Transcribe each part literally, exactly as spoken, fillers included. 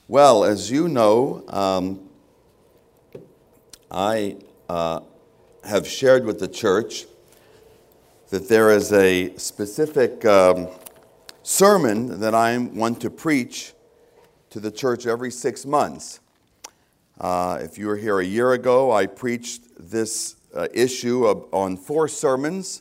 Well, as you know, um, I uh, have shared with the church that there is a specific um, sermon that I want to preach to the church every six months. Uh, if you were here a year ago, I preached this uh, issue of, on four sermons.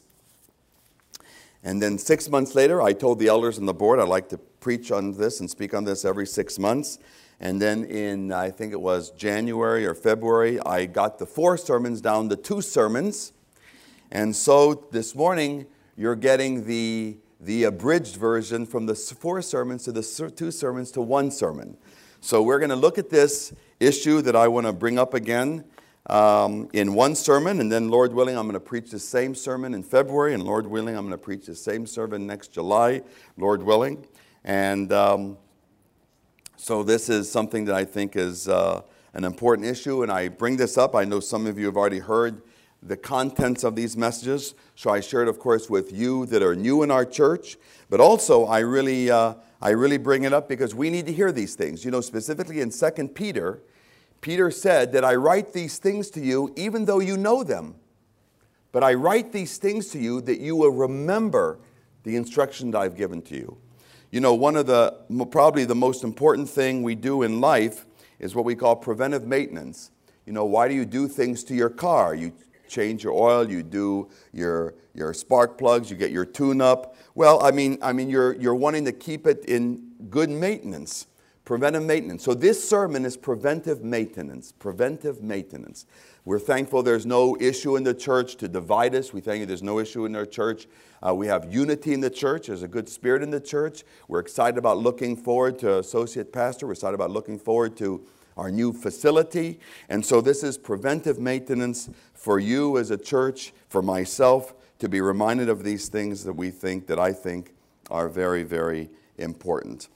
And then six months later, I told the elders and the board I'd like to preach on this and speak on this every six months. And then in, I think it was January or February, I got the four sermons down to two sermons. And so this morning, you're getting the, the abridged version from the four sermons to the two sermons to one sermon. So we're going to look at this issue that I want to bring up again um, in one sermon. And then, Lord willing, I'm going to preach the same sermon in February. And Lord willing, I'm going to preach the same sermon next July, Lord willing. And Um, So this is something that I think is uh, an important issue, and I bring this up. I know some of you have already heard the contents of these messages, so I share it, of course, with you that are new in our church. But also, I really, uh, I really bring it up because we need to hear these things. You know, specifically in Second Peter, Peter said that I write these things to you even though you know them. But I write these things to you that you will remember the instruction that I've given to you. You know, one of the, probably the most important thing we do in life is what we call preventive maintenance. You know, why do you do things to your car? You change your oil, you do your, your spark plugs, you get your tune-up. Well, I mean, I mean, you're, you're wanting to keep it in good maintenance, preventive maintenance. So this sermon is preventive maintenance, preventive maintenance. We're thankful there's no issue in the church to divide us. We thank you there's no issue in our church. Uh, we have unity in the church. There's a good spirit in the church. We're excited about looking forward to associate pastor. We're excited about looking forward to our new facility. And so this is preventive maintenance for you as a church, for myself, to be reminded of these things that we think, that I think are very, very important.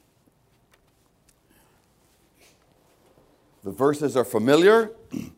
The verses are familiar.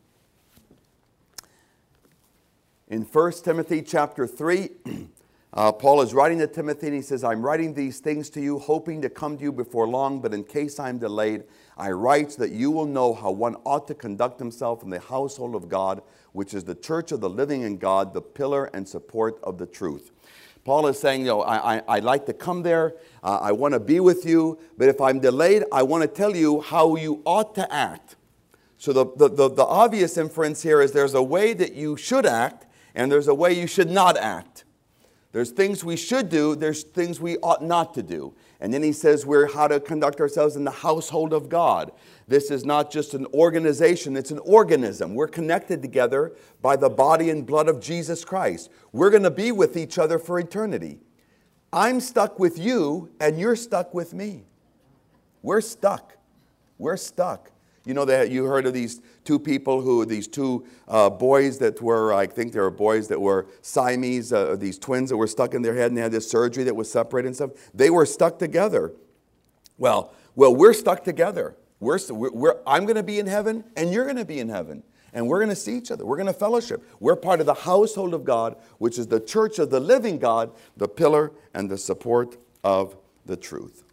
In First Timothy chapter three, uh, Paul is writing to Timothy and he says, I'm writing these things to you, hoping to come to you before long, but in case I'm delayed, I write so that you will know how one ought to conduct himself in the household of God, which is the church of the living in God, the pillar and support of the truth. Paul is saying, you know, I, I, I'd like to come there, uh, I want to be with you, but if I'm delayed, I want to tell you how you ought to act. So the, the, the, the obvious inference here is there's a way that you should act, and there's a way you should not act. There's things we should do, there's things we ought not to do. And then he says we're how to conduct ourselves in the household of God. This is not just an organization, it's an organism. We're connected together by the body and blood of Jesus Christ. We're going to be with each other for eternity. I'm stuck with you, and you're stuck with me. We're stuck. We're stuck. You know that you heard of these two people who, these two uh, boys that were, I think they were boys that were Siamese, uh, these twins that were stuck in their head and they had this surgery that was separated and stuff. They were stuck together. Well, well, we're stuck together. We're, we're, I'm going to be in heaven and you're going to be in heaven. And we're going to see each other. We're going to fellowship. We're part of the household of God, which is the church of the living God, the pillar and the support of the truth.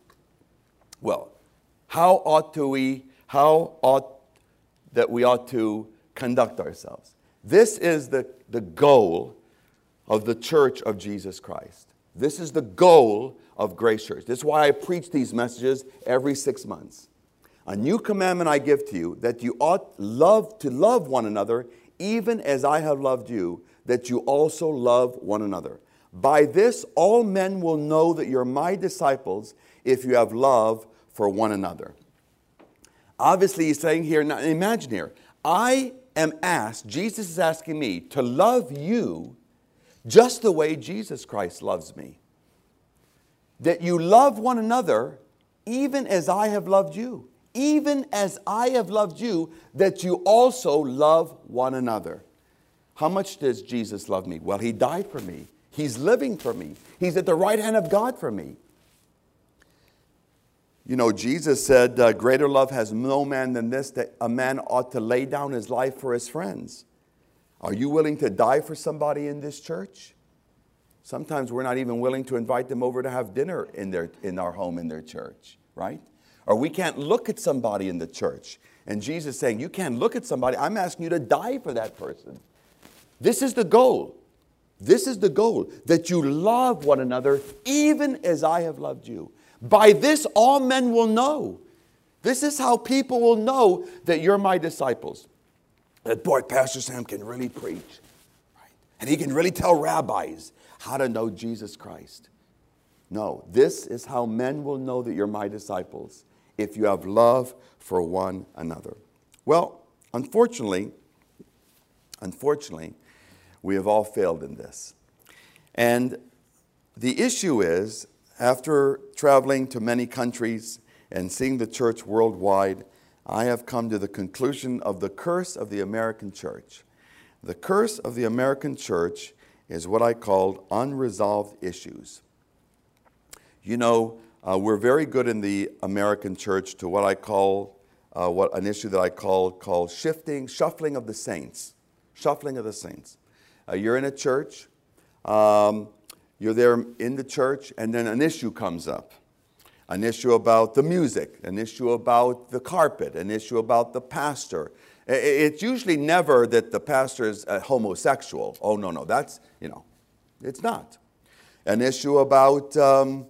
Well, how ought to we How ought that we ought to conduct ourselves? This is the, the goal of the church of Jesus Christ. This is the goal of Grace Church. This is why I preach these messages every six months. A new commandment I give to you, that you ought love to love one another, even as I have loved you, that you also love one another. By this all men will know that you're my disciples, if you have love for one another. Obviously, he's saying here, now imagine here, I am asked, Jesus is asking me to love you just the way Jesus Christ loves me. That you love one another even as I have loved you. Even as I have loved you, that you also love one another. How much does Jesus love me? Well, he died for me. He's living for me. He's at the right hand of God for me. You know, Jesus said, uh, greater love has no man than this, that a man ought to lay down his life for his friends. Are you willing to die for somebody in this church? Sometimes we're not even willing to invite them over to have dinner in their in our home, in their church, right? Or we can't look at somebody in the church. And Jesus is saying, you can't look at somebody. I'm asking you to die for that person. This is the goal. This is the goal, that you love one another even as I have loved you. By this all men will know. This is how people will know that you're my disciples. That, boy, Pastor Sam can really preach. Right? And he can really tell rabbis how to know Jesus Christ. No, this is how men will know that you're my disciples, if you have love for one another. Well, unfortunately, unfortunately, we have all failed in this. And the issue is, after traveling to many countries and seeing the church worldwide, I have come to the conclusion of the curse of the American church. The curse of the American church is what I call unresolved issues. You know, uh, we're very good in the American church to what I call, uh, what an issue that I call, called shifting, shuffling of the saints. Shuffling of the saints. Uh, you're in a church, um, you're there in the church, and then an issue comes up. An issue about the music, an issue about the carpet, an issue about the pastor. It's usually never that the pastor is a homosexual. Oh, no, no, that's, you know, it's not. An issue about um,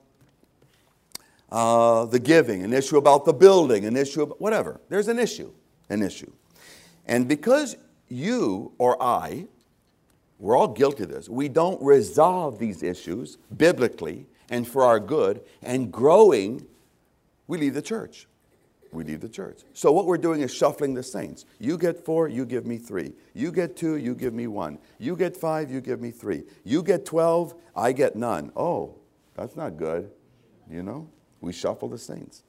uh, the giving, an issue about the building, an issue about whatever. There's an issue, an issue. And because you or I, we're all guilty of this. We don't resolve these issues biblically and for our good, and growing, we leave the church. We leave the church. So what we're doing is shuffling the saints. You get four, you give me three. You get two, you give me one. You get five, you give me three. You get twelve, I get none. Oh, that's not good. You know, we shuffle the saints.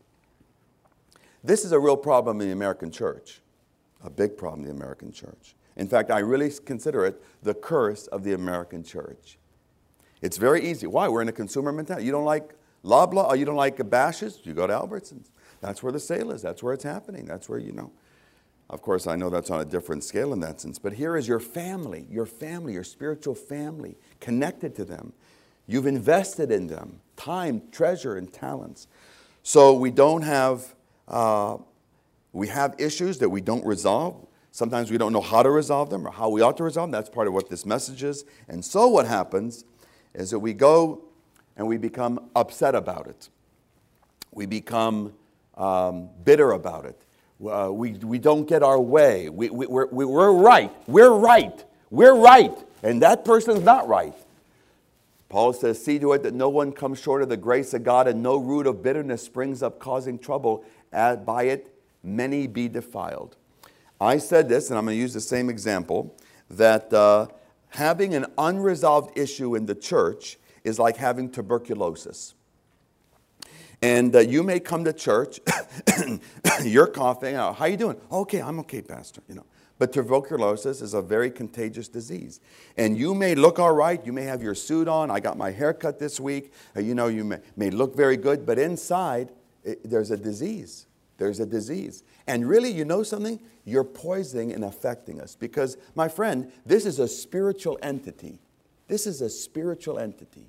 This is a real problem in the American church. A big problem in the American church. In fact, I really consider it the curse of the American church. It's very easy. Why? We're in a consumer mentality. You don't like Loblaw, or you don't like Bash's', you go to Albertsons. That's where the sale is. That's where it's happening. That's where, you know. Of course, I know that's on a different scale in that sense. But here is your family, your family, your spiritual family, connected to them. You've invested in them, time, treasure, and talents. So we don't have, uh, we have issues that we don't resolve. Sometimes we don't know how to resolve them or how we ought to resolve them. That's part of what this message is. And so what happens is that we go and we become upset about it. We become um, bitter about it. Uh, we, we don't get our way. We, we, we're, we're right. We're right. We're right. And that person's not right. Paul says, see to it that no one comes short of the grace of God, and no root of bitterness springs up causing trouble, and by it many be defiled. I said this, and I'm going to use the same example, that uh, having an unresolved issue in the church is like having tuberculosis. And uh, you may come to church, you're coughing, oh, how you doing? Okay, I'm okay, Pastor. You know, but tuberculosis is a very contagious disease. And you may look all right, you may have your suit on, I got my hair cut this week, uh, you know, you may, may look very good, but inside, it, there's a disease. There's a disease. And really, you know something? You're poisoning and affecting us. Because, my friend, this is a spiritual entity. This is a spiritual entity.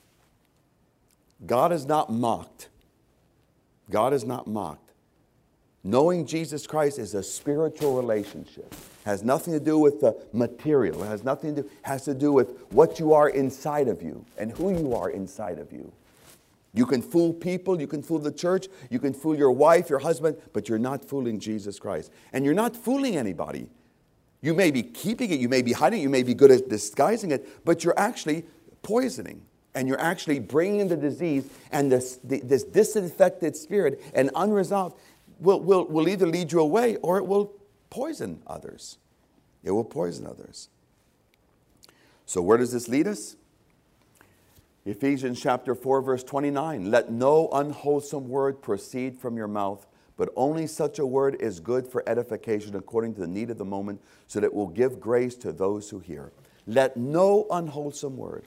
God is not mocked. God is not mocked. Knowing Jesus Christ is a spiritual relationship. Has nothing to do with the material. It has nothing to do, has to do with what you are inside of you and who you are inside of you. You can fool people, you can fool the church, you can fool your wife, your husband, but you're not fooling Jesus Christ. And you're not fooling anybody. You may be keeping it, you may be hiding it, you may be good at disguising it, but you're actually poisoning. And you're actually bringing the disease, and this, this disinfected spirit and unresolved will, will, will either lead you away or it will poison others. It will poison others. So where does this lead us? Ephesians chapter four, verse twenty-nine. Let no unwholesome word proceed from your mouth, but only such a word is good for edification according to the need of the moment, so that it will give grace to those who hear. Let no unwholesome word.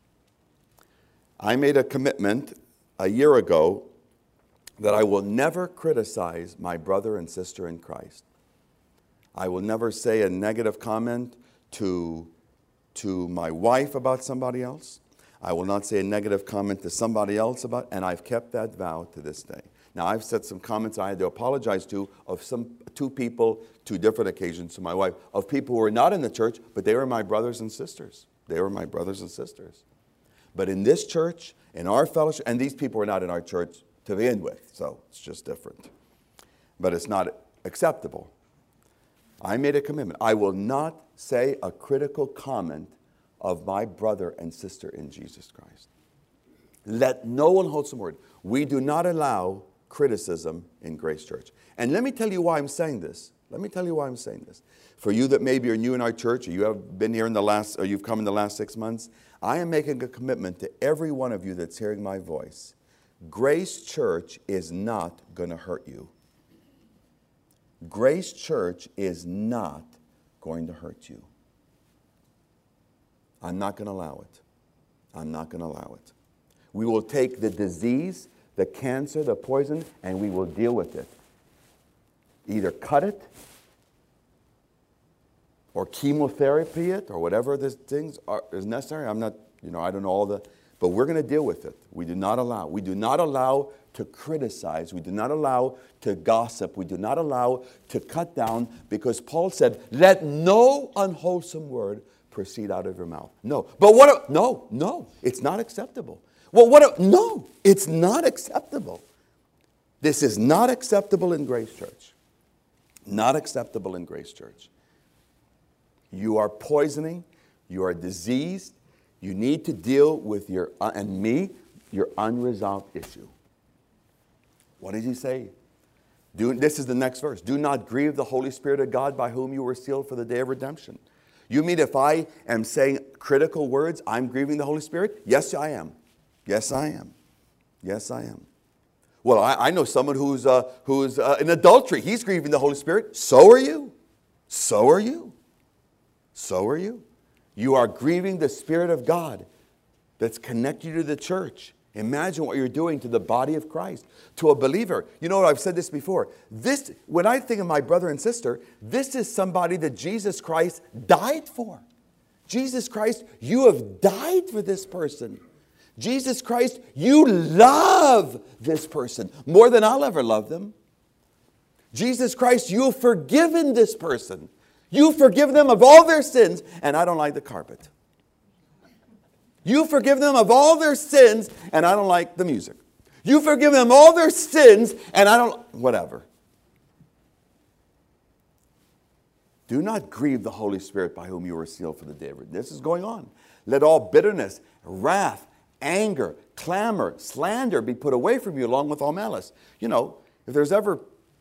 I made a commitment a year ago that I will never criticize my brother and sister in Christ. I will never say a negative comment to, to my wife about somebody else. I will not say a negative comment to somebody else about, and I've kept that vow to this day. Now, I've said some comments I had to apologize to of some two people, two different occasions to my wife, of people who were not in the church, but they were my brothers and sisters. They were my brothers and sisters. But in this church, in our fellowship, and these people were not in our church to begin with, so it's just different. But it's not acceptable. I made a commitment. I will not say a critical comment of my brother and sister in Jesus Christ. Let no unwholesome word. We do not allow criticism in Grace Church. And let me tell you why I'm saying this. Let me tell you why I'm saying this. For you that maybe are new in our church, or you have been here in the last, or you've come in the last six months, I am making a commitment to every one of you that's hearing my voice. Grace Church is not going to hurt you. Grace Church is not going to hurt you. I'm not going to allow it. I'm not going to allow it. We will take the disease, the cancer, the poison, and we will deal with it. Either cut it, or chemotherapy it, or whatever the things are, is necessary. I'm not, you know, I don't know all the, but we're going to deal with it. We do not allow. We do not allow to criticize. We do not allow to gossip. We do not allow to cut down, because Paul said, let no unwholesome word proceed out of your mouth. No. But what, a, no, no, it's not acceptable. Well, what, a, no, it's not acceptable. This is not acceptable in Grace Church. Not acceptable in Grace Church. You are poisoning. You are diseased. You need to deal with your, uh, and me, your unresolved issue. What did he say? Do, this is the next verse. Do not grieve the Holy Spirit of God, by whom you were sealed for the day of redemption. You mean if I am saying critical words, I'm grieving the Holy Spirit? Yes, I am. Yes, I am. Yes, I am. Well, I, I know someone who's, uh, who's uh, in adultery. He's grieving the Holy Spirit. So are you. So are you. So are you. You are grieving the Spirit of God that's connected you to the church. Imagine what you're doing to the body of Christ, to a believer. You know what, I've said this before. This, when I think of my brother and sister, this is somebody that Jesus Christ died for. Jesus Christ, you have died for this person. Jesus Christ, you love this person more than I'll ever love them. Jesus Christ, you've forgiven this person. You forgive them of all their sins, and I don't like the carpet. You forgive them of all their sins, and I don't like the music. You forgive them all their sins, and I don't, whatever. Do not grieve the Holy Spirit, by whom you were sealed for the day of redemption. This is going on. Let all bitterness, wrath, anger, clamor, slander be put away from you, along with all malice. You know, if there's ever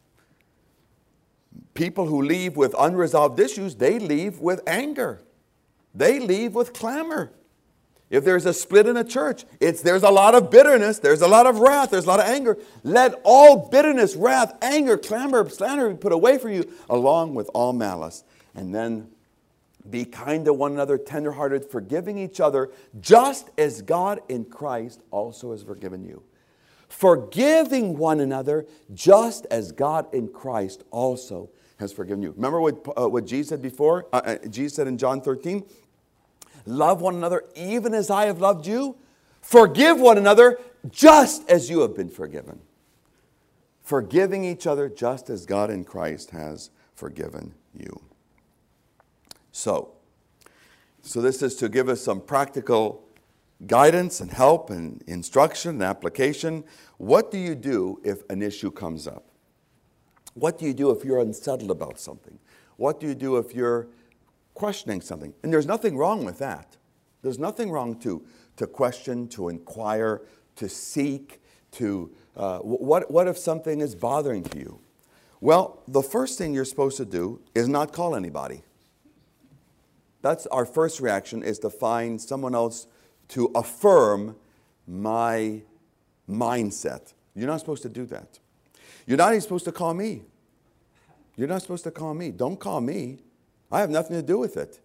people who leave with unresolved issues, they leave with anger. They leave with clamor. If there's a split in a church, it's there's a lot of bitterness, there's a lot of wrath, there's a lot of anger. Let all bitterness, wrath, anger, clamor, slander be put away from you, along with all malice. And then be kind to one another, tenderhearted, forgiving each other, just as God in Christ also has forgiven you. Forgiving one another, just as God in Christ also has forgiven you. Remember what, uh, what Jesus said before? Uh, uh, Jesus said in John thirteen, love one another even as I have loved you. Forgive one another just as you have been forgiven. Forgiving each other just as God in Christ has forgiven you. So, so this is to give us some practical guidance and help and instruction and application. What do you do if an issue comes up? What do you do if you're unsettled about something? What do you do if you're questioning something? And there's nothing wrong with that. There's nothing wrong to, to question, to inquire, to seek, to uh, what, what if something is bothering to you? Well, the first thing you're supposed to do is not call anybody. That's our first reaction, is to find someone else to affirm my mindset. You're not supposed to do that. You're not even supposed to call me. You're not supposed to call me. Don't call me. I have nothing to do with it.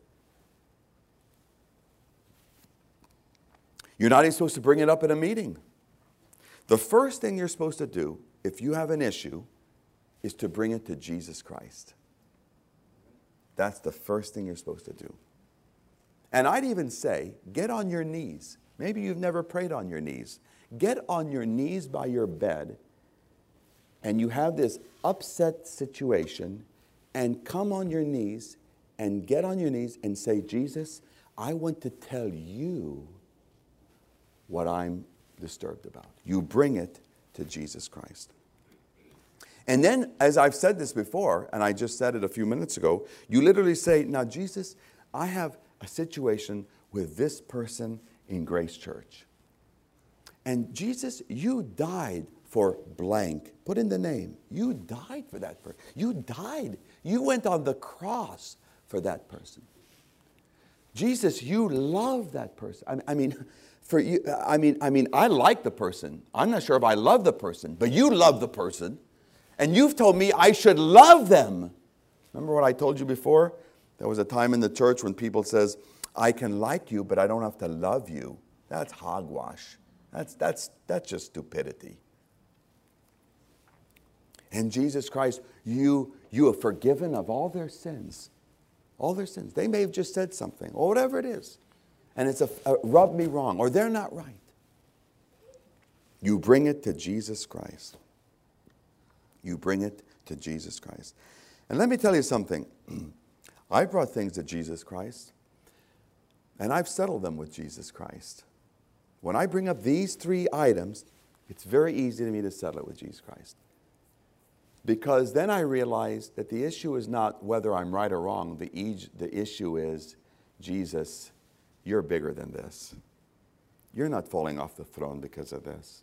You're not even supposed to bring it up in a meeting. The first thing you're supposed to do, if you have an issue, is to bring it to Jesus Christ. That's the first thing you're supposed to do. And I'd even say, get on your knees. Maybe you've never prayed on your knees. Get on your knees by your bed and you have this upset situation, and come on your knees and get on your knees and say, Jesus, I want to tell you what I'm disturbed about. You bring it to Jesus Christ. And then, as I've said this before, and I just said it a few minutes ago, you literally say, now, Jesus, I have a situation with this person in Grace Church. And Jesus, you died for blank. Put in the name. You died for that person. You died. You went on the cross for that person. Jesus, you love that person. I mean, for you, I mean, I mean, I like the person. I'm not sure if I love the person, but you love the person. And you've told me I should love them. Remember what I told you before? There was a time in the church when people says, I can like you, but I don't have to love you. That's hogwash. That's, that's, that's just stupidity. And Jesus Christ, you, you have forgiven of all their sins. All their sins. They may have just said something, or whatever it is. And it's a, a rub me wrong, or they're not right. You bring it to Jesus Christ. You bring it to Jesus Christ. And let me tell you something. I brought things to Jesus Christ, and I've settled them with Jesus Christ. When I bring up these three items, it's very easy to me to settle it with Jesus Christ. Because then I realize that the issue is not whether I'm right or wrong. The, e- the issue is, Jesus, you're bigger than this. You're not falling off the throne because of this.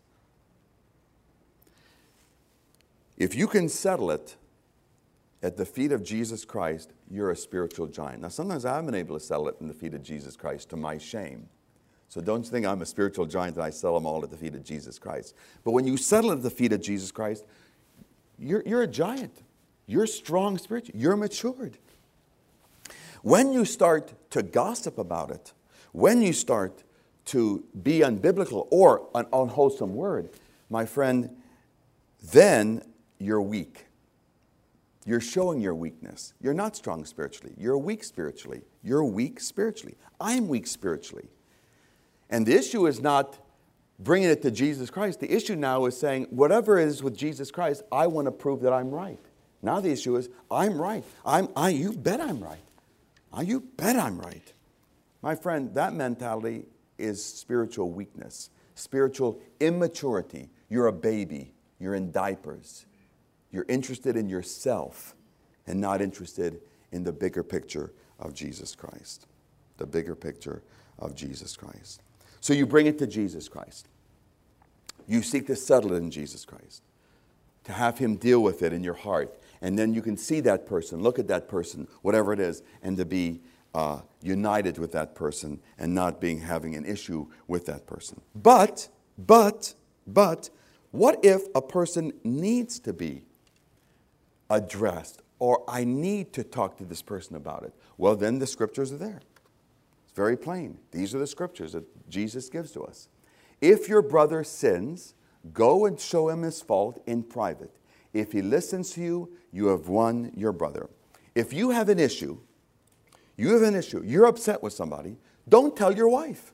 If you can settle it at the feet of Jesus Christ, you're a spiritual giant. Now, sometimes I haven't been able to settle it in the feet of Jesus Christ, to my shame. So don't think I'm a spiritual giant and I sell them all at the feet of Jesus Christ. But when you settle at the feet of Jesus Christ, you're, you're a giant. You're strong spiritually. You're matured. When you start to gossip about it, when you start to be unbiblical or an unwholesome word, my friend, then you're weak. You're showing your weakness. You're not strong spiritually. You're weak spiritually. You're weak spiritually. I'm weak spiritually. And the issue is not bringing it to Jesus Christ. The issue now is saying, whatever it is with Jesus Christ, I want to prove that I'm right. Now the issue is, I'm right. I'm, I, you bet I'm right. Oh, you bet I'm right. My friend, that mentality is spiritual weakness, spiritual immaturity. You're a baby. You're in diapers. You're interested in yourself and not interested in the bigger picture of Jesus Christ. The bigger picture of Jesus Christ. So you bring it to Jesus Christ. You seek to settle it in Jesus Christ, to have Him deal with it in your heart. And then you can see that person, look at that person, whatever it is, and to be uh, united with that person and not being having an issue with that person. But, but, but, what if a person needs to be addressed, or I need to talk to this person about it? Well, then the scriptures are there. It's very plain. These are the scriptures that Jesus gives to us. If your brother sins, go and show him his fault in private. If he listens to you, you have won your brother. If you have an issue, you have an issue, you're upset with somebody, don't tell your wife.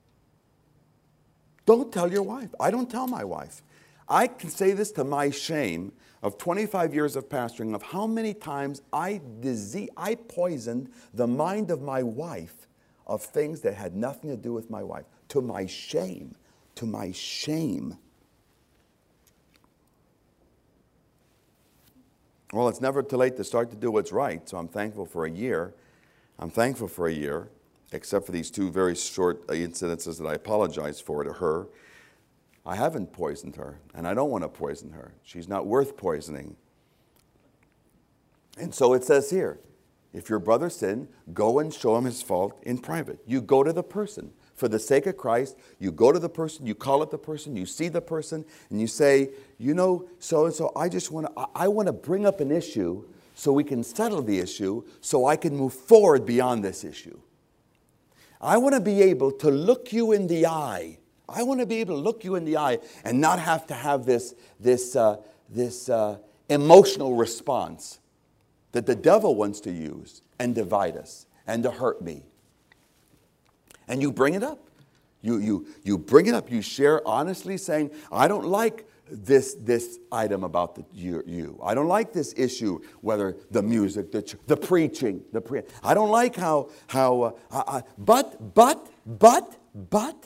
Don't tell your wife. I don't tell my wife. I can say this to my shame of twenty-five years of pastoring, of how many times I disease, I poisoned the mind of my wife of things that had nothing to do with my wife. To my shame. To my shame. Well, it's never too late to start to do what's right, so I'm thankful for a year. I'm thankful for a year, except for these two very short incidences that I apologize for to her. I haven't poisoned her, and I don't want to poison her. She's not worth poisoning. And so it says here, if your brother sinned, go and show him his fault in private. You go to the person. For the sake of Christ, you go to the person, you call up the person, you see the person, and you say, you know, so-and-so, I just want to, I want to bring up an issue so we can settle the issue, so I can move forward beyond this issue. I want to be able to look you in the eye. I want to be able to look you in the eye and not have to have this, this, uh, this uh, emotional response that the devil wants to use and divide us and to hurt me. And you bring it up. You, you, you bring it up. You share honestly saying, I don't like this this item about the, you, you. I don't like this issue, whether the music, the, the preaching, the pre. I don't like how, how uh, I, I, but, but, but, but,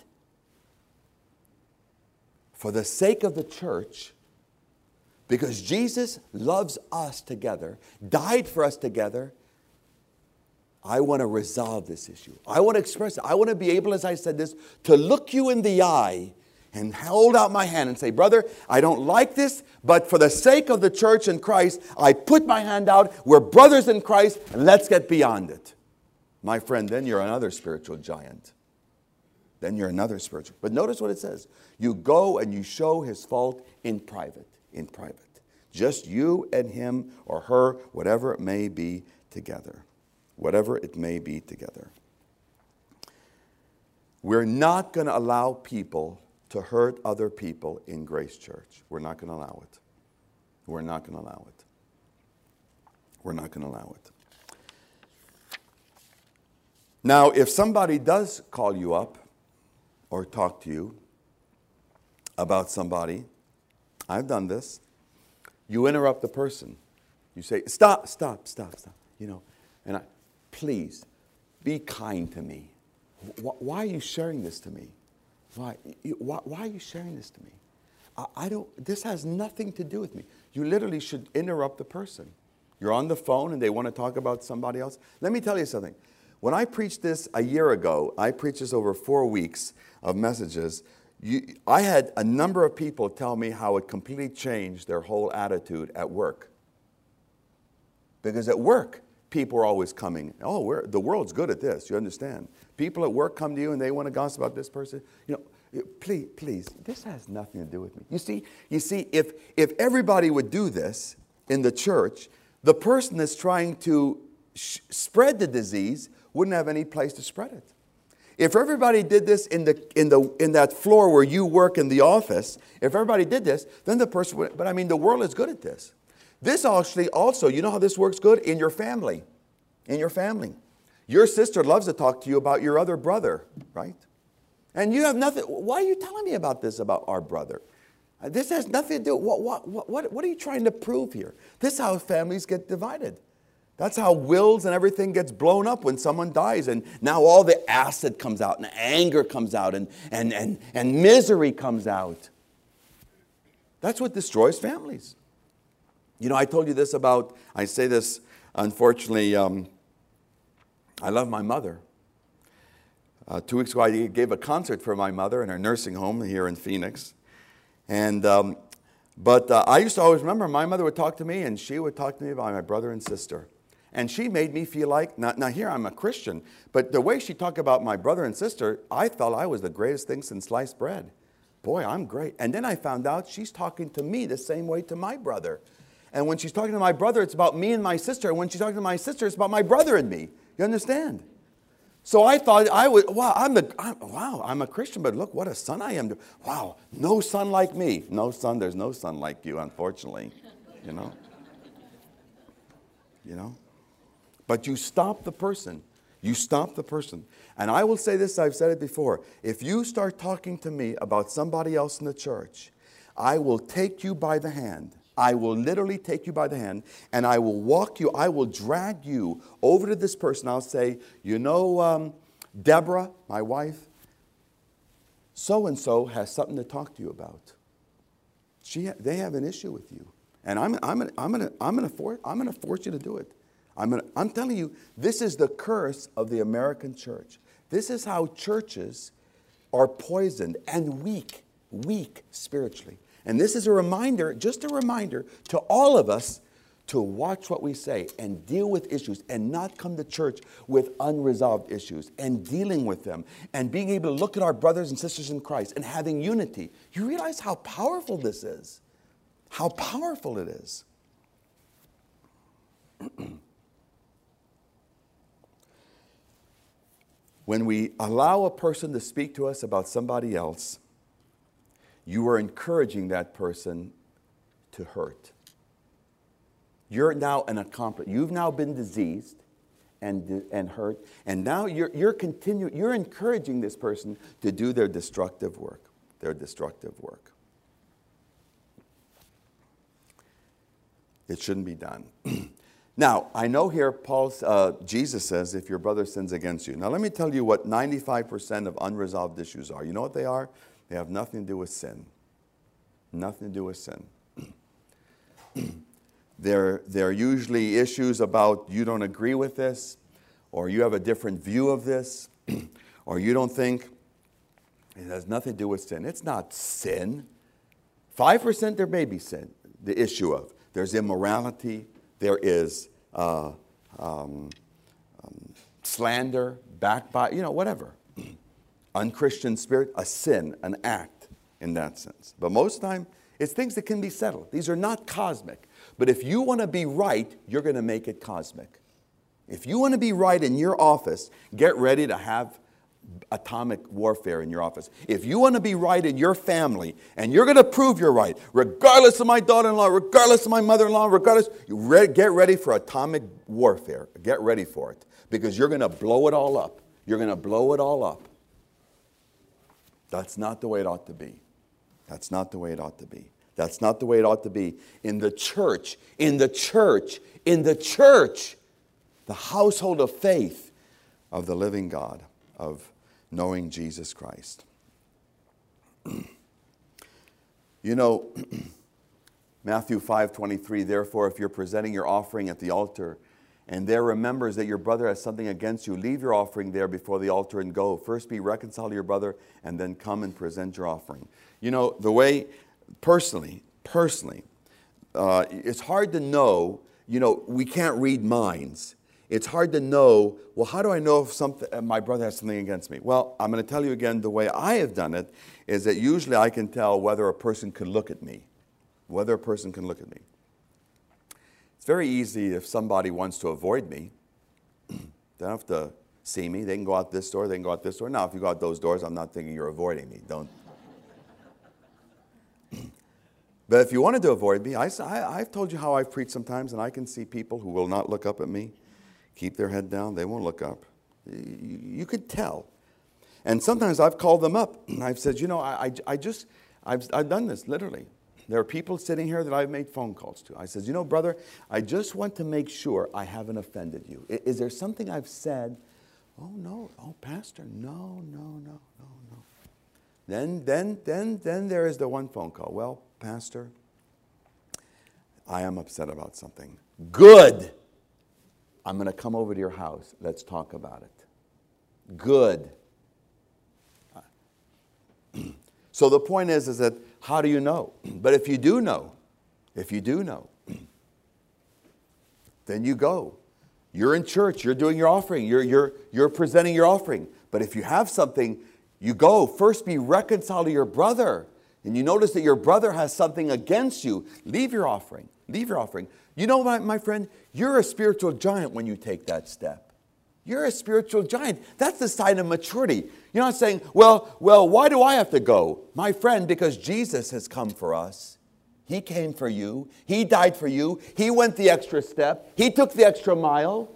for the sake of the church, because Jesus loves us together, died for us together, I want to resolve this issue. I want to express it. I want to be able, as I said this, to look you in the eye and hold out my hand and say, brother, I don't like this, but for the sake of the church and Christ, I put my hand out. We're brothers in Christ, and let's get beyond it. My friend, then you're another spiritual giant. Then you're another spiritual. But notice what it says. You go and you show his fault in private. In private. Just you and him or her, whatever it may be, together. Whatever it may be together. We're not going to allow people to hurt other people in Grace Church. We're not going to allow it. We're not going to allow it. We're not going to allow it. Now, if somebody does call you up or talk to you about somebody, I've done this. You interrupt the person. You say, stop, stop, stop, stop. You know, and I, please, be kind to me. Why are you sharing this to me? Why, why, why are you sharing this to me? I, I don't, this has nothing to do with me. You literally should interrupt the person. You're on the phone and they want to talk about somebody else. Let me tell you something. When I preached this a year ago, I preached this over four weeks of messages. You, I had a number of people tell me how it completely changed their whole attitude at work. Because at work, people are always coming. Oh, we're, the world's good at this. You understand? People at work come to you and they want to gossip about this person. You know, please, please, this has nothing to do with me. You see, you see, if if everybody would do this in the church, the person that's trying to sh- spread the disease wouldn't have any place to spread it. If everybody did this in the in the in that floor where you work in the office, if everybody did this, then the person would. But I mean, the world is good at this. This actually also, you know how this works good? In your family. In your family. Your sister loves to talk to you about your other brother, right? And you have nothing. Why are you telling me about this, about our brother? This has nothing to do. What, what, what, what are you trying to prove here? This is how families get divided. That's how wills and everything gets blown up when someone dies. And now all the acid comes out and anger comes out and, and, and, and misery comes out. That's what destroys families. You know, I told you this about, I say this, unfortunately, um, I love my mother. Uh, two weeks ago, I gave a concert for my mother in her nursing home here in Phoenix. And, um, but uh, I used to always remember my mother would talk to me and she would talk to me about my brother and sister. And she made me feel like, now, now here I'm a Christian, but the way she talked about my brother and sister, I felt I was the greatest thing since sliced bread. Boy, I'm great. And then I found out she's talking to me the same way to my brother. And when she's talking to my brother, it's about me and my sister. And when she's talking to my sister, it's about my brother and me. You understand? So I thought I would, wow, I'm the, I'm, wow, I'm a Christian, but look what a son I am. Wow, no son like me. No son, there's no son like you, unfortunately. You know? You know? But you stop the person. You stop the person. And I will say this, I've said it before. If you start talking to me about somebody else in the church, I will take you by the hand. I will literally take you by the hand and I will walk you, I will drag you over to this person. I'll say, you know, um, Deborah, my wife, so-and-so has something to talk to you about. She, they have an issue with you. And I'm, I'm, gonna, I'm, gonna, I'm, gonna for, I'm gonna force you to do it. I'm, gonna, I'm telling you, this is the curse of the American church. This is how churches are poisoned and weak, weak spiritually. And this is a reminder, just a reminder to all of us to watch what we say and deal with issues and not come to church with unresolved issues and dealing with them and being able to look at our brothers and sisters in Christ and having unity. You realize how powerful this is? How powerful it is. When we allow a person to speak to us about somebody else, you are encouraging that person to hurt. You're now an accomplice. You've now been diseased and, and hurt, and now you're, you're, continue, you're encouraging this person to do their destructive work, their destructive work. It shouldn't be done. Now, I know here Paul, uh, Jesus says, if your brother sins against you. Now, let me tell you what ninety-five percent of unresolved issues are. You know what they are? They have nothing to do with sin. Nothing to do with sin. they're, they're usually issues about you don't agree with this, or you have a different view of this, or you don't think. It has nothing to do with sin. It's not sin. five percent there may be sin, the issue of. There's immorality. There is uh, um, um, slander, backbite, you know, whatever. Unchristian spirit, a sin, an act in that sense. But most of the time, it's things that can be settled. These are not cosmic. But if you want to be right, you're going to make it cosmic. If you want to be right in your office, get ready to have atomic warfare in your office. If you want to be right in your family, and you're going to prove you're right, regardless of my daughter-in-law, regardless of my mother-in-law, regardless, you re- get ready for atomic warfare. Get ready for it. Because you're going to blow it all up. You're going to blow it all up. That's not the way it ought to be. That's not the way it ought to be. That's not the way it ought to be. In the church, in the church, in the church, the household of faith of the living God, of knowing Jesus Christ. You know, Matthew five twenty-three, therefore, if you're presenting your offering at the altar, and there remembers that your brother has something against you, leave your offering there before the altar and go. First be reconciled to your brother, and then come and present your offering. You know, the way, personally, personally, uh, it's hard to know, you know, we can't read minds. It's hard to know, well, how do I know if something, my brother has something against me? Well, I'm going to tell you again, the way I have done it is that usually I can tell whether a person can look at me. Whether a person can look at me. It's very easy if somebody wants to avoid me. They don't have to see me. They can go out this door, they can go out this door. Now, if you go out those doors, I'm not thinking you're avoiding me. Don't. But if you wanted to avoid me, I, I, I've told you how I've preached sometimes, and I can see people who will not look up at me. Keep their head down. They won't look up. You, you could tell. And sometimes I've called them up. And I've said, you know, I, I, I just, I've, I've done this, literally. There are people sitting here that I've made phone calls to. I said, you know, brother, I just want to make sure I haven't offended you. Is, is there something I've said? Oh, no. Oh, Pastor, no, no, no, no, no. Then, then, then, then there is the one phone call. Well, Pastor, I am upset about something. Good. I'm going to come over to your house. Let's talk about it. Good. So the point is, is that how do you know? But if you do know, if you do know, then you go. You're in church. You're doing your offering. You're, you're, you're presenting your offering. But if you have something, you go. First be reconciled to your brother. And you notice that your brother has something against you. Leave your offering. Leave your offering. You know, my, my friend, you're a spiritual giant when you take that step. You're a spiritual giant. That's the sign of maturity. You're not saying, well, well, why do I have to go? My friend, because Jesus has come for us. He came for you. He died for you. He went the extra step. He took the extra mile.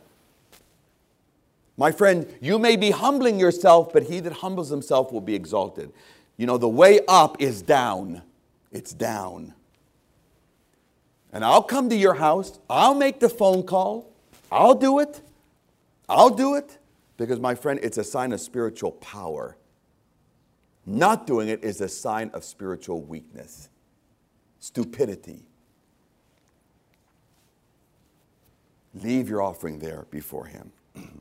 My friend, you may be humbling yourself, but he that humbles himself will be exalted. You know, the way up is down. It's down. And I'll come to your house. I'll make the phone call. I'll do it. I'll do it. Because, my friend, it's a sign of spiritual power. Not doing it is a sign of spiritual weakness. Stupidity. Leave your offering there before him.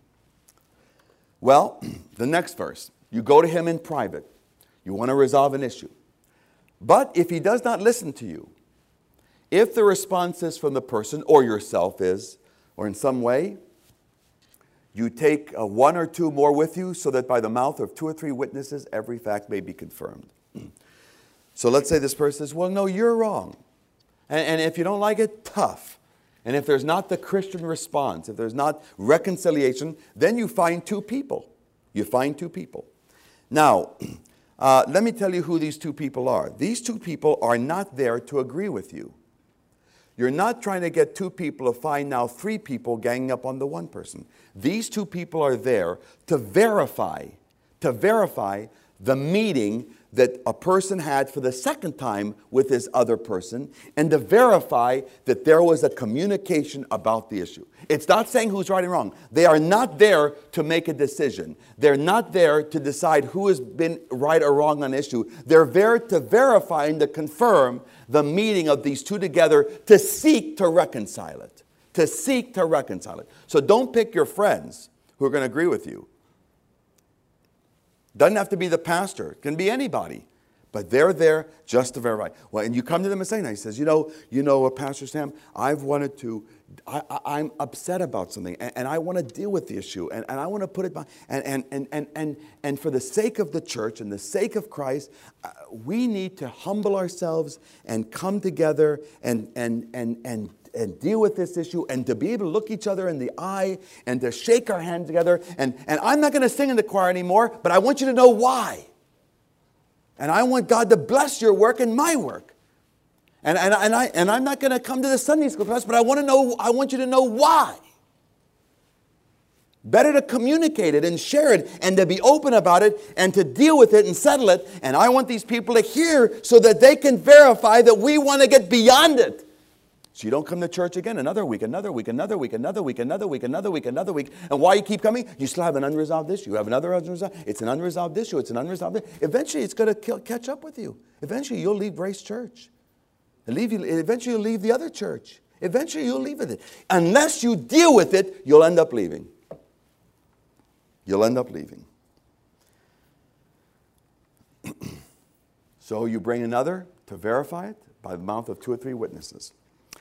Well, the next verse. You go to him in private. You want to resolve an issue. But if he does not listen to you, if the response is from the person or yourself is, or in some way, you take uh, one or two more with you so that by the mouth of two or three witnesses, every fact may be confirmed. So let's say this person says, well, no, you're wrong. And, and if you don't like it, tough. And if there's not the Christian response, if there's not reconciliation, then you find two people. You find two people. Now, uh, let me tell you who these two people are. These two people are not there to agree with you. You're not trying to get two people to find now three people ganging up on the one person. These two people are there to verify, to verify the meeting that a person had for the second time with this other person and to verify that there was a communication about the issue. It's not saying who's right and wrong. They are not there to make a decision. They're not there to decide who has been right or wrong on an issue. They're there to verify and to confirm the meeting of these two together to seek to reconcile it. To seek to reconcile it. So don't pick your friends who are going to agree with you. Doesn't have to be the pastor. It can be anybody. But they're there just to verify. Well, and you come to them and say, now, he says, you know, you know, uh, Pastor Sam, I've wanted to, I, I, I'm upset about something, and, and I want to deal with the issue, and, and I want to put it by, and, and, and, and, and, and for the sake of the church and the sake of Christ, uh, we need to humble ourselves and come together and, and, and, and, and deal with this issue, and to be able to look each other in the eye and to shake our hands together. And, and I'm not going to sing in the choir anymore, but I want you to know why. And I want God to bless your work and my work. And, and, and, I, and I'm not going to come to the Sunday school class, but I want to know, I want you to know why. Better to communicate it and share it and to be open about it and to deal with it and settle it. And I want these people to hear so that they can verify that we want to get beyond it. So you don't come to church again another week, another week, another week, another week, another week, another week, another week. And why you keep coming? You still have an unresolved issue. You have another unresolved. It's an unresolved issue. It's an unresolved issue. Eventually, it's going to catch up with you. Eventually, you'll leave Grace Church. And leave you, eventually, you'll leave the other church. Eventually, you'll leave with it. Unless you deal with it, you'll end up leaving. You'll end up leaving. So you bring another to verify it by the mouth of two or three witnesses.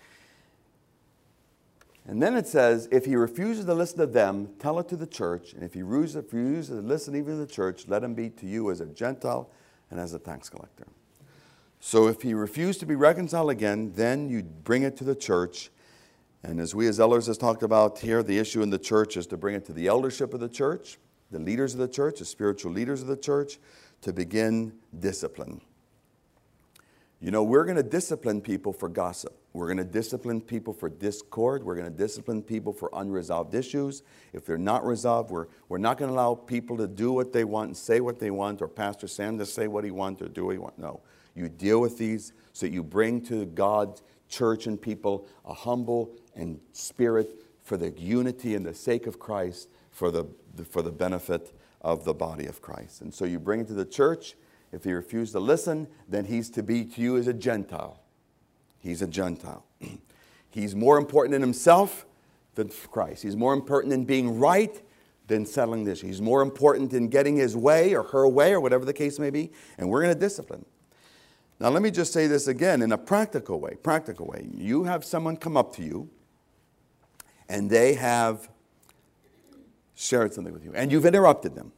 And then it says, if he refuses to listen to them, tell it to the church. And if he refuses to listen even to the church, let him be to you as a Gentile and as a tax collector. So if he refused to be reconciled again, then you bring it to the church. And as we as elders has talked about here, the issue in the church is to bring it to the eldership of the church, the leaders of the church, the spiritual leaders of the church, to begin discipline. You know, we're going to discipline people for gossip. We're going to discipline people for discord. We're going to discipline people for unresolved issues. If they're not resolved, we're, we're not going to allow people to do what they want and say what they want, or Pastor Sam to say what he wants or do what he wants. No. You deal with these so that you bring to God's church and people a humble and spirit for the unity and the sake of Christ, for the, for the benefit of the body of Christ. And so you bring it to the church. If he refuses to listen, then he's to be to you as a Gentile. He's a Gentile. He's more important in himself than Christ. He's more important in being right than settling this. He's more important in getting his way or her way or whatever the case may be. And we're going to discipline. Now let me just say this again in a practical way. Practical way. You have someone come up to you and they have shared something with you and you've interrupted them.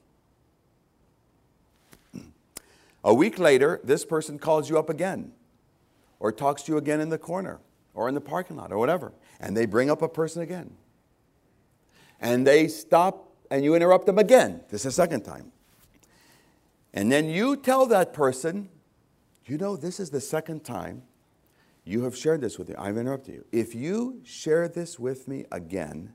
A week later, this person calls you up again or talks to you again in the corner or in the parking lot or whatever. And they bring up a person again. And they stop and you interrupt them again. This is the second time. And then you tell that person, you know, this is the second time you have shared this with me. I've interrupted you. If you share this with me again,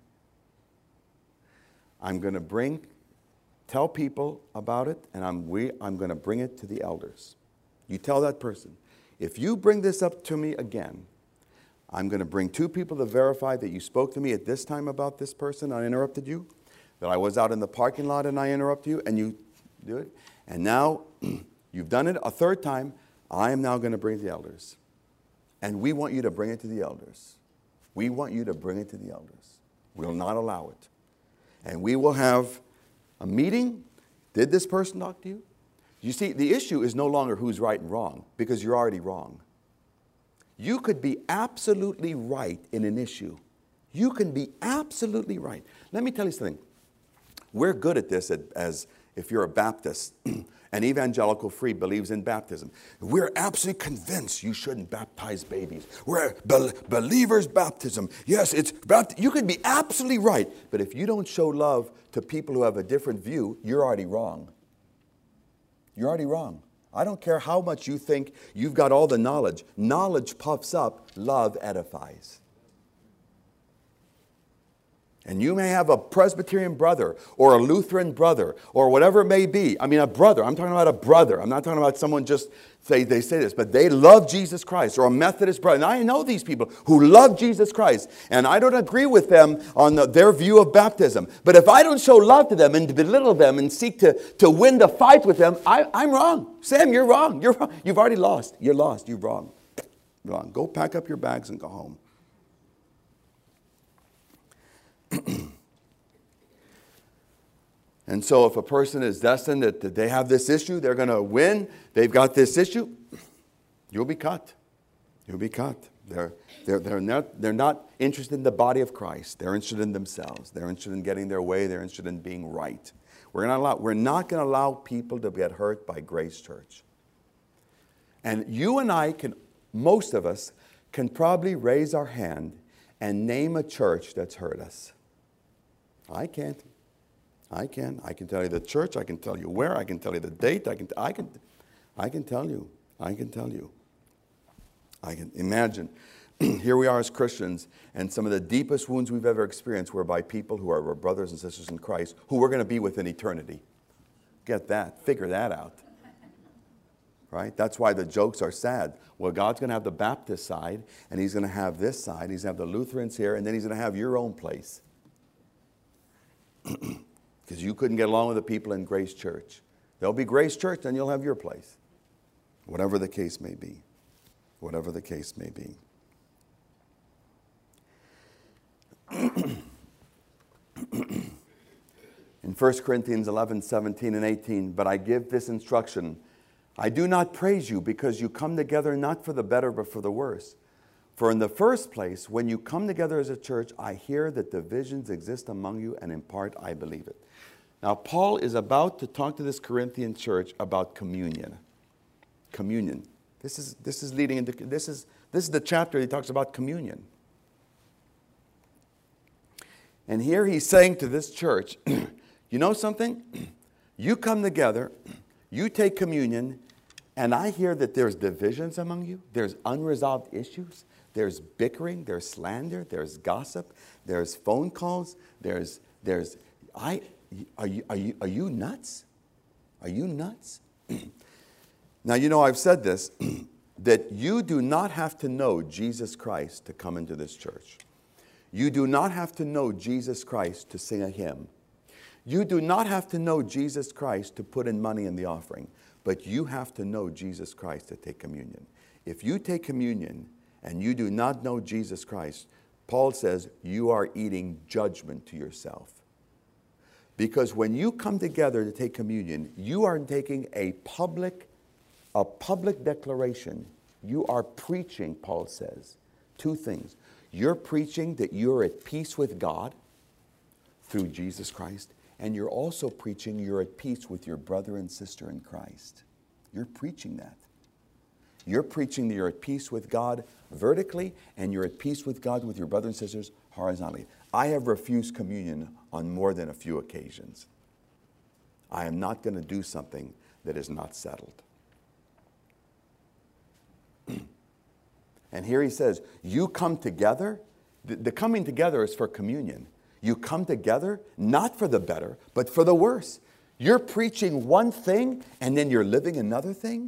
I'm going to bring... Tell people about it, and I'm, we, I'm going to bring it to the elders. You tell that person, if you bring this up to me again, I'm going to bring two people to verify that you spoke to me at this time about this person, I interrupted you, that I was out in the parking lot and I interrupted you, and you do it. And now you've done it a third time, I am now going to bring it to the elders. And we want you to bring it to the elders. We want you to bring it to the elders. We'll not allow it. And we will have a meeting. Did this person talk to you? You see, the issue is no longer who's right and wrong, because you're already wrong. You could be absolutely right in an issue. You can be absolutely right. Let me tell you something. We're good at this as if you're a Baptist. An evangelical free believes in baptism. We're absolutely convinced you shouldn't baptize babies. We're be- believers baptism. Yes, it's bapt- you could be absolutely right. But if you don't show love to people who have a different view, you're already wrong. You're already wrong. I don't care how much you think you've got all the knowledge. Knowledge puffs up, love edifies. And you may have a Presbyterian brother or a Lutheran brother or whatever it may be. I mean, a brother. I'm talking about a brother. I'm not talking about someone just say they say this, but they love Jesus Christ, or a Methodist brother. And I know these people who love Jesus Christ, and I don't agree with them on the, their view of baptism. But if I don't show love to them and belittle them and seek to, to win the fight with them, I, I'm wrong. Sam, you're wrong. You're wrong. You've already lost. You're lost. You're wrong. You're wrong. Go pack up your bags and go home. And so if a person is destined that they have this issue, they're going to win, they've got this issue, you'll be cut. You'll be cut. They're, they're, they're, not, they're not interested in the body of Christ. They're interested in themselves. They're interested in getting their way. They're interested in being right. We're, gonna allow, we're not going to allow people to get hurt by Grace Church. And you and I can, most of us, can probably raise our hand and name a church that's hurt us. I can't. I can. I can tell you the church. I can tell you where. I can tell you the date. I can. I can. I can tell you. I can tell you. I can imagine. Here we are as Christians, and some of the deepest wounds we've ever experienced were by people who are our brothers and sisters in Christ, who we're going to be with in eternity. Get that. Figure that out. Right? That's why the jokes are sad. Well, God's going to have the Baptist side, and He's going to have this side. He's going to have the Lutherans here, and then He's going to have your own place. Because you couldn't get along with the people in Grace Church. There'll be Grace Church, then you'll have your place. Whatever the case may be. Whatever the case may be. In First Corinthians eleven, seventeen, and eighteen, but I give this instruction. I do not praise you because you come together not for the better but for the worse. For in the first place, when you come together as a church, I hear that divisions exist among you, and in part I believe it. Now, Paul is about to talk to this Corinthian church about communion. Communion. This is, this is leading into, this is, this is the chapter he talks about communion. And here he's saying to this church, you know something? You come together, you take communion, and I hear that there's divisions among you. There's unresolved issues. There's bickering, there's slander, there's gossip, there's phone calls, there's, there's, I, are you, are you, are you nuts? Are you nuts? Now, you know, I've said this, that you do not have to know Jesus Christ to come into this church. You do not have to know Jesus Christ to sing a hymn. You do not have to know Jesus Christ to put in money in the offering, but you have to know Jesus Christ to take communion. If you take communion and you do not know Jesus Christ, Paul says you are eating judgment to yourself. Because when you come together to take communion, you are taking a public, a public declaration. You are preaching, Paul says, two things. You're preaching that you're at peace with God through Jesus Christ, and you're also preaching you're at peace with your brother and sister in Christ. You're preaching that. You're preaching that you're at peace with God vertically, and you're at peace with God with your brothers and sisters horizontally. I have refused communion on more than a few occasions. I am not going to do something that is not settled. And here he says, you come together. The, the coming together is for communion. You come together not for the better, but for the worse. You're preaching one thing, and then you're living another thing?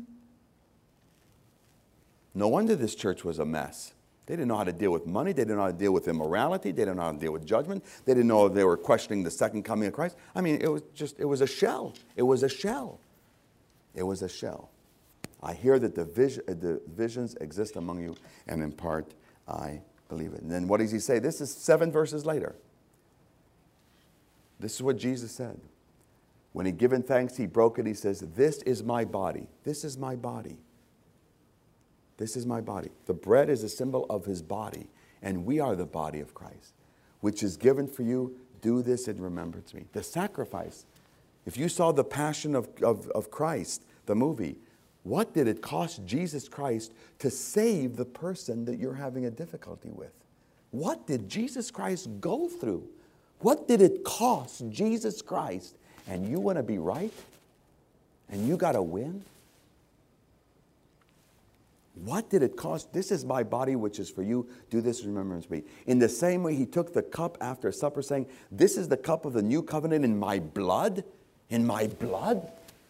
No wonder this church was a mess. They didn't know how to deal with money. They didn't know how to deal with immorality. They didn't know how to deal with judgment. They didn't know they were questioning the second coming of Christ. I mean, it was just, it was a shell. It was a shell. It was a shell. I hear that the divisions exist among you, and in part I believe it. And then what does he say? This is seven verses later. This is what Jesus said. When he'd given thanks, he broke it. He says, this is my body. This is my body. This is my body. The bread is a symbol of his body, and we are the body of Christ, which is given for you. Do this in remembrance of me. The sacrifice. If you saw the Passion of, of, of Christ, the movie, what did it cost Jesus Christ to save the person that you're having a difficulty with? What did Jesus Christ go through? What did it cost Jesus Christ? And you want to be right? And you got to win? What did it cost? This is my body, which is for you. Do this in remembrance of me. In the same way, he took the cup after supper, saying, this is the cup of the new covenant in my blood. In my blood?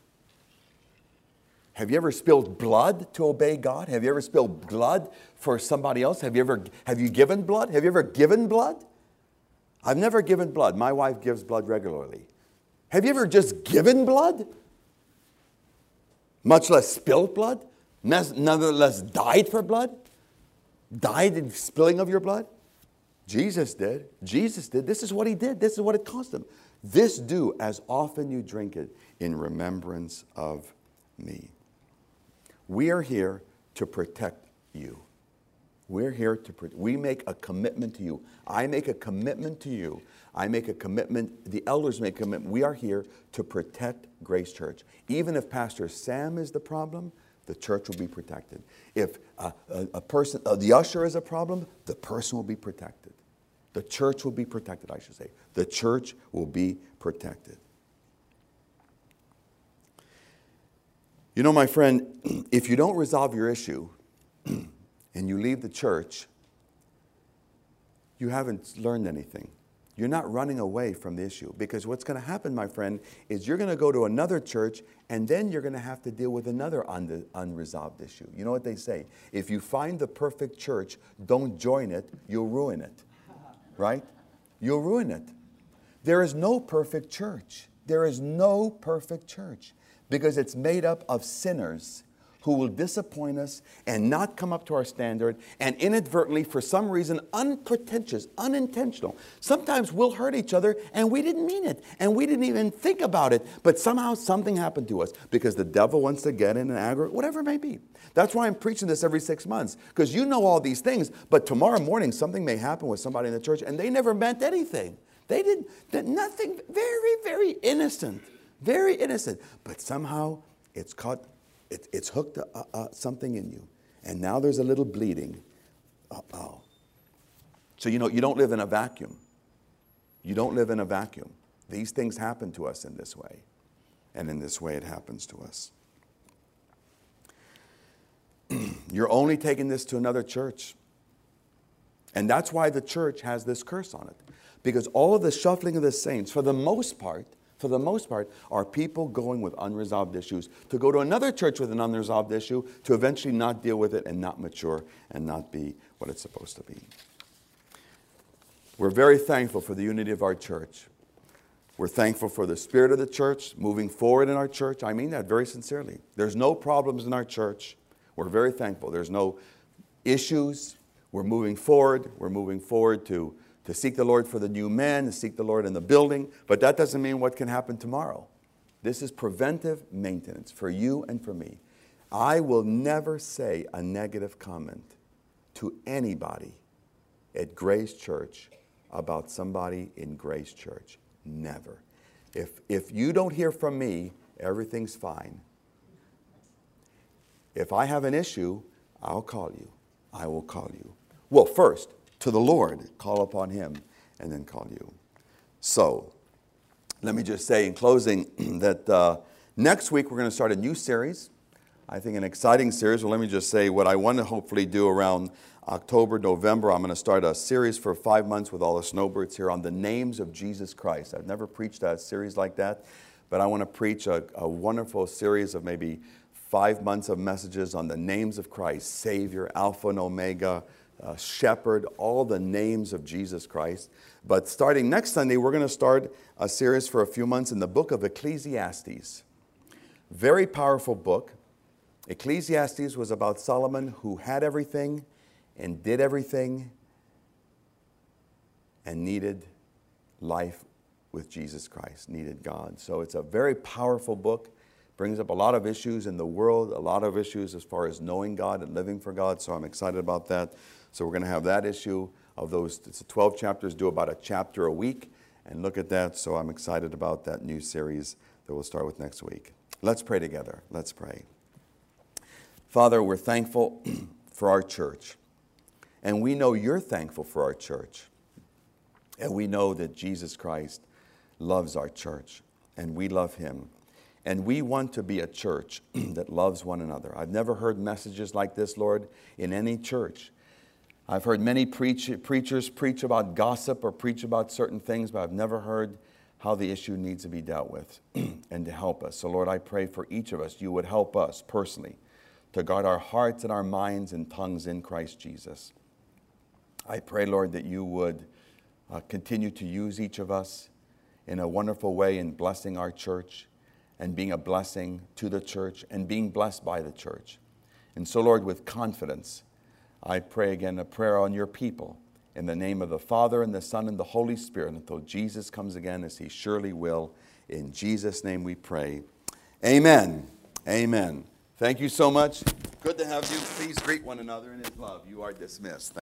Have you ever spilled blood to obey God? Have you ever spilled blood for somebody else? Have you ever, have you given blood? Have you ever given blood? I've never given blood. My wife gives blood regularly. Have you ever just given blood? Much less spilled blood? Nonetheless died for blood? Died in spilling of your blood? Jesus did. Jesus did. This is what he did. This is what it cost him. This do as often you drink it in remembrance of me. We are here to protect you. We're here to protect. We make a commitment to you. I make a commitment to you. I make a commitment. The elders make a commitment. We are here to protect Grace Church. Even if Pastor Sam is the problem, the church will be protected. If a, a, a person, uh, the usher is a problem, the person will be protected. The church will be protected, I should say. The church will be protected. You know, my friend, if you don't resolve your issue and you leave the church, you haven't learned anything. You're not running away from the issue, because what's going to happen, my friend, is you're going to go to another church and then you're going to have to deal with another un- unresolved issue. You know what they say? If you find the perfect church, don't join it, you'll ruin it. Right? You'll ruin it. There is no perfect church. There is no perfect church, because it's made up of sinners who will disappoint us and not come up to our standard, and inadvertently, for some reason, unpretentious, unintentional. Sometimes we'll hurt each other and we didn't mean it and we didn't even think about it, but somehow something happened to us because the devil wants to get in and aggravate, whatever it may be. That's why I'm preaching this every six months, because you know all these things, but tomorrow morning something may happen with somebody in the church and they never meant anything. They didn't, did nothing, very, very innocent, very innocent, but somehow it's caught. It, it's hooked uh, uh, something in you. And now there's a little bleeding. Uh-oh. So, you know, you don't live in a vacuum. You don't live in a vacuum. These things happen to us in this way. And in this way it happens to us. You're only taking this to another church. And that's why the church has this curse on it. Because all of the shuffling of the saints, for the most part, for the most part, are people going with unresolved issues to go to another church with an unresolved issue to eventually not deal with it and not mature and not be what it's supposed to be. We're very thankful for the unity of our church. We're thankful for the spirit of the church moving forward in our church. I mean that very sincerely. There's no problems in our church. We're very thankful. There's no issues. We're moving forward. We're moving forward to To seek the Lord for the new man, to seek the Lord in the building. But that doesn't mean what can happen tomorrow. This is preventive maintenance for you and for me. I will never say a negative comment to anybody at Grace Church about somebody in Grace Church. Never. If, if you don't hear from me, everything's fine. If I have an issue, I'll call you. I will call you. Well, first, to the Lord, call upon him, and then call you. So, let me just say in closing that uh, next week we're going to start a new series. I think an exciting series. Well, let me just say what I want to hopefully do around October, November. I'm going to start a series for five months with all the snowbirds here on the names of Jesus Christ. I've never preached a series like that, but I want to preach a, a wonderful series of maybe five months of messages on the names of Christ, Savior, Alpha and Omega, Uh, shepherd, all the names of Jesus Christ. But starting next Sunday, we're going to start a series for a few months in the book of Ecclesiastes. Very powerful book. Ecclesiastes was about Solomon, who had everything and did everything and needed life with Jesus Christ, needed God. So it's a very powerful book. Brings up a lot of issues in the world, a lot of issues as far as knowing God and living for God. So I'm excited about that. So we're going to have that issue of those. It's twelve chapters, do about a chapter a week, and look at that. So I'm excited about that new series that we'll start with next week. Let's pray together. Let's pray. Father, we're thankful for our church. And we know you're thankful for our church. And we know that Jesus Christ loves our church. And we love him. And we want to be a church that loves one another. I've never heard messages like this, Lord, in any church. I've heard many preach, preachers preach about gossip or preach about certain things, but I've never heard how the issue needs to be dealt with and to help us. So, Lord, I pray for each of us, you would help us personally to guard our hearts and our minds and tongues in Christ Jesus. I pray, Lord, that you would uh, continue to use each of us in a wonderful way in blessing our church and being a blessing to the church and being blessed by the church. And so, Lord, with confidence, I pray again a prayer on your people in the name of the Father and the Son and the Holy Spirit until Jesus comes again, as he surely will. In Jesus' name we pray. Amen. Amen. Thank you so much. Good to have you. Please greet one another in his love. You are dismissed.